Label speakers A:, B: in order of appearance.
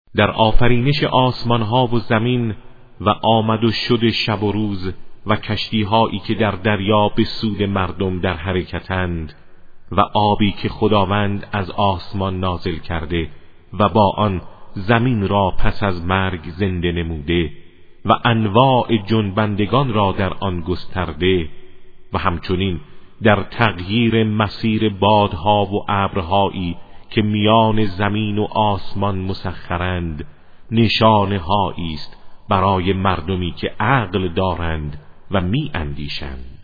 A: در آفرینش آسمان ها و زمین و آمد و شد شب و روز و کشتی هایی که در دریا به سود مردم در حرکتند و آبی که خداوند از آسمان نازل کرده و با آن زمین را پس از مرگ زنده نموده و انواع جنبندگان را در آن گسترده و همچنین در تغییر مسیر بادها و ابرهایی که میان زمین و آسمان مسخرند نشانه‌هایی است برای مردمی که عقل دارند و می اندیشند.